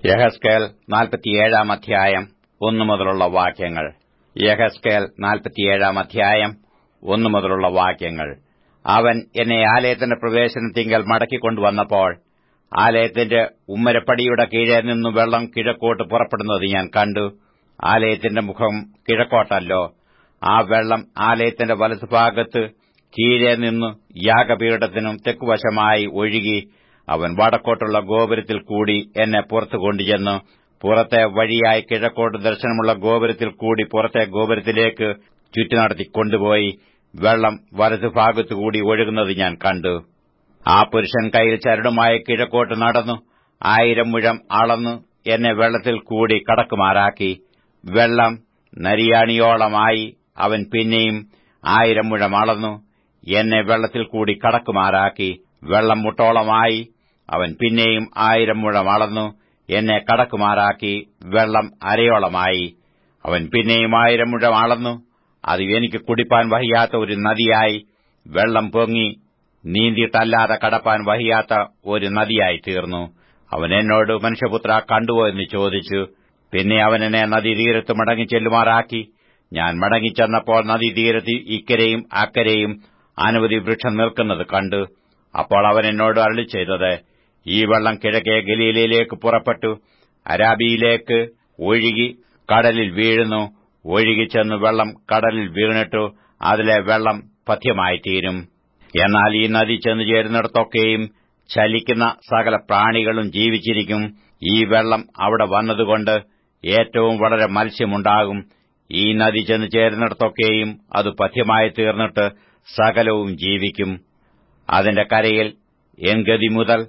യെഹെസ്കേൽ 47 അധ്യായം 1 മുതലുള്ള വാക്യങ്ങൾ. യെഹെസ്കേൽ 47 അധ്യായം 1 മുതലുള്ള വാക്യങ്ങൾ. അവൻ എന്നെ ആലയത്തിന്റെ പ്രവേശനത്തിങ്കൽ മടക്കിക്കൊണ്ടുവന്നപ്പോൾ ആലയത്തിന്റെ ഉമ്മരപ്പടിയുടെ കീഴെ നിന്നു വെള്ളം കിഴക്കോട്ട് പുറപ്പെടുന്നത് ഞാൻ കണ്ടു. ആലയത്തിന്റെ മുഖം കിഴക്കോട്ടല്ലോ. ആ വെള്ളം ആലയത്തിന്റെ വലതുഭാഗത്ത് കീഴെ നിന്നു യാഗപീഠത്തിനും തെക്കുവശമായി ഒഴുകി അവൻ വടക്കോട്ടുള്ള ഗോപുരത്തിൽ കൂടി എന്നെ പുറത്തു കൊണ്ടുചെന്ന് പുറത്തെ വഴിയായി കിഴക്കോട്ട് ദർശനമുള്ള ഗോപുരത്തിൽ കൂടി പുറത്തെ ഗോപുരത്തിലേക്ക് ചുറ്റിനടത്തി കൊണ്ടുപോയി വെള്ളം വലതുഭാഗത്തുകൂടി ഒഴുകുന്നത് ഞാൻ കണ്ടു. ആ പുരുഷൻ കയ്യിൽ ചരടുമായി കിഴക്കോട്ട് നടന്നു 1000 മുഴം അളന്നു എന്നെ വെള്ളത്തിൽ കൂടി കടക്കുമാറാക്കി. വെള്ളം നരിയാണിയോളമായി. അവൻ പിന്നെയും 1000 മുഴം അളന്നു എന്നെ വെള്ളത്തിൽ കൂടി കടക്കുമാറാക്കി. വെള്ളം മുട്ടോളമായി. അവൻ പിന്നെയും 1000 മുഴം അളന്നു എന്നെ കടക്കുമാറാക്കി. വെള്ളം അരയോളമായി. അവൻ പിന്നെയും 1000 മുഴം അളന്നു. അത് എനിക്ക് കുടിപ്പാൻ വഹിയാത്ത ഒരു നദിയായി. വെള്ളം പൊങ്ങി നീന്തിയിട്ടല്ലാതെ കടപ്പാൻ വഹിയാത്ത ഒരു നദിയായി തീർന്നു. അവൻ എന്നോട്, മനുഷ്യപുത്ര, കണ്ടുവോ എന്ന് ചോദിച്ചു. പിന്നെ അവൻ എന്നെ നദീതീരത്ത് മടങ്ങിച്ചെല്ലുമാറാക്കി. ഞാൻ മടങ്ങിച്ചെന്നപ്പോൾ നദീതീരത്ത് ഇക്കരെയും അക്കരെയും അനവധി വൃക്ഷം നിൽക്കുന്നത് കണ്ടു. അപ്പോൾ അവൻ എന്നോട് അരുളിച്ചെയ്തത്, ഈ വെള്ളം കിഴക്കേ ഗലീലയിലേക്ക് പുറപ്പെട്ടു അരാബിയിലേക്ക് ഒഴുകി കടലിൽ വീഴുന്നു. ഒഴുകിച്ചെന്ന് വെള്ളം കടലിൽ വീണിട്ടു അതിലെ വെള്ളം പഥ്യമായിത്തീരും. എന്നാൽ ഈ നദി ചെന്നു ചേരുന്നിടത്തൊക്കെയും ചലിക്കുന്ന സകല പ്രാണികളും ജീവിച്ചിരിക്കും. ഈ വെള്ളം അവിടെ വന്നതുകൊണ്ട് ഏറ്റവും വളരെ മത്സ്യമുണ്ടാകും. ഈ നദി ചെന്നു ചേരുന്നിടത്തൊക്കെയും അത് പഥ്യമായി തീർന്നിട്ട് സകലവും ജീവിക്കും. അതിന്റെ കരയിൽ എൻഗതി മുതൽ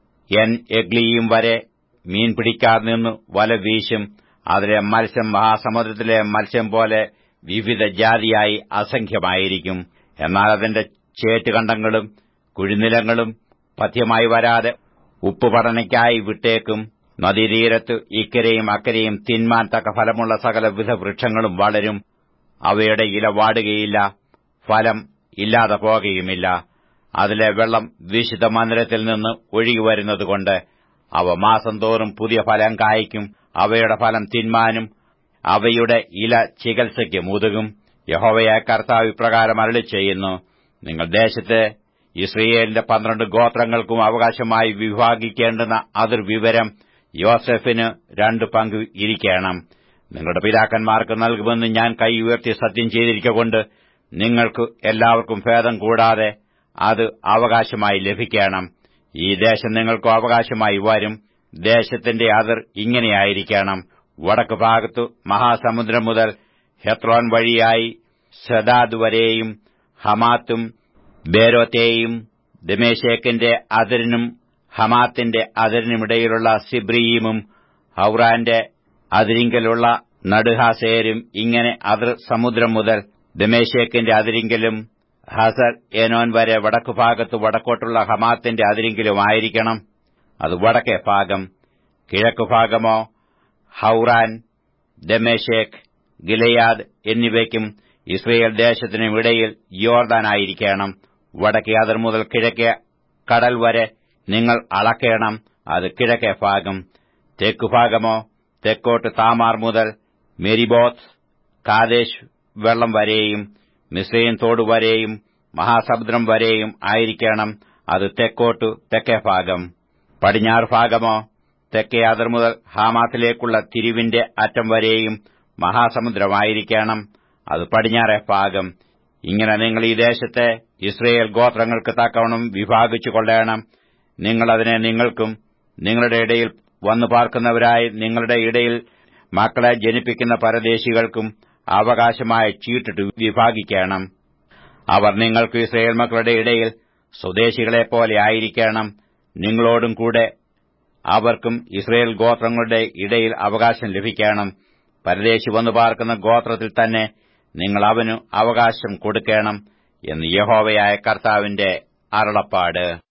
എഗ്ലിയും വരെ മീൻ പിടിക്കാതെ നിന്ന് വല വീശും. അതിലെ മത്സ്യം മഹാസമുദ്രത്തിലെ മത്സ്യം പോലെ വിവിധ ജാതിയായി അസംഖ്യമായിരിക്കും. എന്നാൽ അതിന്റെ ചേറ്റുകണ്ടങ്ങളും കുഴിനിലങ്ങളും പഥ്യമായി വരാതെ ഉപ്പുപടനയ്ക്കായി വിട്ടേക്കും. നദീതീരത്ത് ഇക്കരെയും അക്കരെയും തിന്മാൻ തക്ക ഫലമുള്ള സകലവിധ വൃക്ഷങ്ങളും വളരും. അവയുടെ ഇല വാടുകയില്ല, ഫലം ഇല്ലാതെ പോകുകയുമില്ല. അതിലെ വെള്ളം വിശുദ്ധ മന്ദിരത്തിൽ നിന്ന് ഒഴുകിവരുന്നതുകൊണ്ട് അവ മാസം തോറും പുതിയ ഫലം കായ്ക്കും. അവയുടെ ഫലം തിന്മാനും അവയുടെ ഇല ചികിത്സയ്ക്കും ഉതകും. യഹോവയായ കർത്താവ് ഇപ്രകാരം അരുളിച്ചെയ്യുന്നു, നിങ്ങൾ ദേശത്തെ യിസ്രായേലിന്റെ 12 ഗോത്രങ്ങൾക്കും അവകാശമായി വിഭാഗിക്കേണ്ടുന്ന അതിർവിവരം യോസെഫിന് 2 പങ്ക് ഇരിക്കണം. നിങ്ങളുടെ പിതാക്കന്മാർക്ക് നൽകുമെന്ന് ഞാൻ കൈ ഉയർത്തി സത്യം ചെയ്തിരിക്കൊണ്ട് നിങ്ങൾക്ക് എല്ലാവർക്കും ഭേദം കൂടാതെ അത് അവകാശമായി ലഭിക്കണം. ഈ ദേശം നിങ്ങൾക്ക് അവകാശമായി വരും. ദേശത്തിന്റെ അതിർ ഇങ്ങനെയായിരിക്കണം: വടക്ക് ഭാഗത്തു മഹാസമുദ്രം മുതൽ ഹെത്രോൻ വഴിയായി സെദാദ് വരെയും ഹമാത്തും ബേരോത്തെയും ദമേശേക്കിന്റെ അതിരിനും ഹമാത്തിന്റെ അതിരിനുമിടയിലുള്ള സിബ്രീമും ഹൌറാന്റെ അതിരിങ്കലുള്ള നടുഹാസേരും, ഇങ്ങനെ അതിർ സമുദ്രം മുതൽ ദമേശേക്കിന്റെ അതിരിങ്കലും ഹസർ ഏനോൻ വരെ വടക്കുഭാഗത്ത് വടക്കോട്ടുള്ള ഹമാത്തിന്റെ അതിരിങ്കലുമായിരിക്കണം. അത് വടക്കേ ഭാഗം. കിഴക്കുഭാഗമോ ഹൌറാൻ, ദമേശേക്ക്, ഗിലെയാദ് എന്നിവയ്ക്കും ഇസ്രായേൽ ദേശത്തിനും ഇടയിൽ യോർദാനായിരിക്കണം. വടക്കേ അതിർ മുതൽ കിഴക്കേ കടൽ വരെ നിങ്ങൾ അളക്കേണം. അത് കിഴക്കേ ഭാഗം. തെക്കുഭാഗമോ തെക്കോട്ട് താമാർ മുതൽ മെരിബോത്ത് കാദേശ് വെള്ളം വരെയും മിസ്രയീം തോടുവരെയും മഹാസമുദ്രം വരെയും ആയിരിക്കണം. അത് തെക്കോട്ടു തെക്കേ ഭാഗം. പടിഞ്ഞാറ് ഭാഗമോ തെക്കേ അതിർ മുതൽ ഹാമാത്തിലേക്കുള്ള തിരിവിന്റെ അറ്റം വരെയും മഹാസമുദ്രമായിരിക്കണം. അത് പടിഞ്ഞാറേ ഭാഗം. ഇങ്ങനെ നിങ്ങൾ ഈ ദേശത്തെ ഇസ്രായേൽ ഗോത്രങ്ങൾക്ക് തക്കവണ്ണം വിഭാഗിച്ചു കൊള്ളേണം. നിങ്ങളതിനെ നിങ്ങൾക്കും നിങ്ങളുടെ ഇടയിൽ വന്നു പാർക്കുന്നവരായി നിങ്ങളുടെ ഇടയിൽ മക്കളെ ജനിപ്പിക്കുന്ന പരദേശികൾക്കും അവകാശമായി ചീട്ടിട്ട് വിഭാഗിക്കണം. അവർ നിങ്ങൾക്ക് ഇസ്രായേൽ മക്കളുടെ ഇടയിൽ സ്വദേശികളെപ്പോലെ ആയിരിക്കണം. നിങ്ങളോടും കൂടെ അവർക്കും ഇസ്രായേൽ ഗോത്രങ്ങളുടെ ഇടയിൽ അവകാശം ലഭിക്കണം. പരദേശി വന്നു പാർക്കുന്ന ഗോത്രത്തിൽ തന്നെ നിങ്ങൾ അവനു അവകാശം കൊടുക്കണം എന്ന് യഹോവയായ കർത്താവിന്റെ അരുളപ്പാട്.